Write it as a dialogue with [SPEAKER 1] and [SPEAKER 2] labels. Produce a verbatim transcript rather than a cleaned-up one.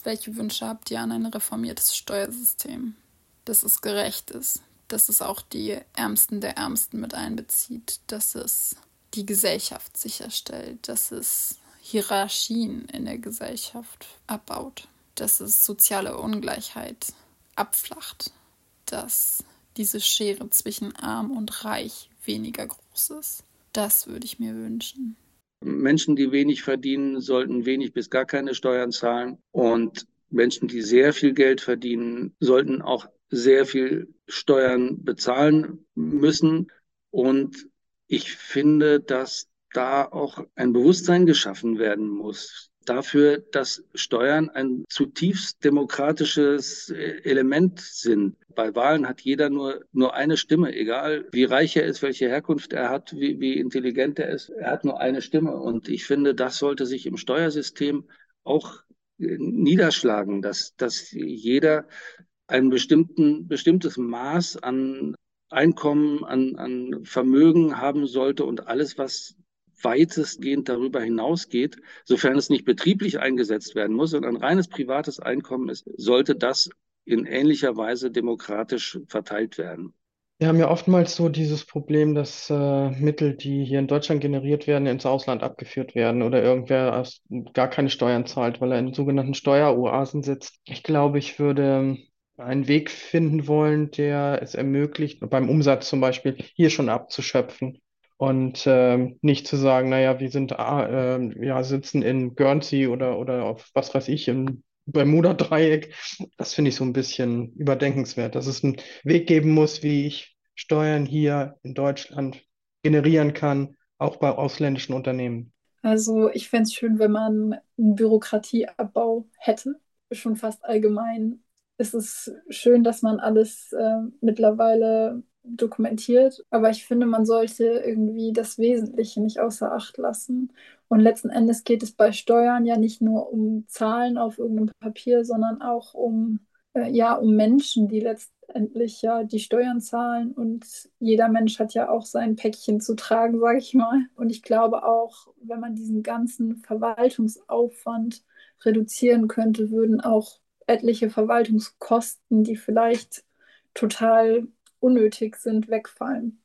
[SPEAKER 1] Welche Wünsche habt ihr an ein reformiertes Steuersystem, dass es gerecht ist, dass es auch die Ärmsten der Ärmsten mit einbezieht, dass es die Gesellschaft sicherstellt, dass es Hierarchien in der Gesellschaft abbaut, dass es soziale Ungleichheit abflacht, dass diese Schere zwischen Arm und Reich weniger groß ist? Das würde ich mir wünschen.
[SPEAKER 2] Menschen, die wenig verdienen, sollten wenig bis gar keine Steuern zahlen. Und Menschen, die sehr viel Geld verdienen, sollten auch sehr viel Steuern bezahlen müssen. Und ich finde, dass da auch ein Bewusstsein geschaffen werden muss dafür, dass Steuern ein zutiefst demokratisches Element sind. Bei Wahlen hat jeder nur, nur eine Stimme, egal wie reich er ist, welche Herkunft er hat, wie, wie intelligent er ist. Er hat nur eine Stimme. Und ich finde, das sollte sich im Steuersystem auch niederschlagen, dass, dass jeder ein bestimmten, bestimmtes Maß an Einkommen, an, an Vermögen haben sollte und alles, was weitestgehend darüber hinausgeht, sofern es nicht betrieblich eingesetzt werden muss und ein reines privates Einkommen ist, sollte das in ähnlicher Weise demokratisch verteilt werden.
[SPEAKER 3] Wir haben ja oftmals so dieses Problem, dass äh, Mittel, die hier in Deutschland generiert werden, ins Ausland abgeführt werden oder irgendwer erst gar keine Steuern zahlt, weil er in sogenannten Steueroasen sitzt. Ich glaube, ich würde einen Weg finden wollen, der es ermöglicht, beim Umsatz zum Beispiel hier schon abzuschöpfen und ähm, nicht zu sagen, naja, wir sind, ah, ähm, ja, sitzen in Guernsey oder, oder auf was weiß ich, im Bermuda-Dreieck. Das finde ich so ein bisschen überdenkenswert, dass es einen Weg geben muss, wie ich Steuern hier in Deutschland generieren kann, auch bei ausländischen Unternehmen.
[SPEAKER 4] Also ich fände es schön, wenn man einen Bürokratieabbau hätte, schon fast allgemein. Es ist schön, dass man alles äh, mittlerweile dokumentiert, aber ich finde, man sollte irgendwie das Wesentliche nicht außer Acht lassen. Und letzten Endes geht es bei Steuern ja nicht nur um Zahlen auf irgendeinem Papier, sondern auch um, äh, ja, um Menschen, die letztendlich ja die Steuern zahlen. Und jeder Mensch hat ja auch sein Päckchen zu tragen, sage ich mal. Und ich glaube auch, wenn man diesen ganzen Verwaltungsaufwand reduzieren könnte, würden auch etliche Verwaltungskosten, die vielleicht total unnötig sind, wegfallen.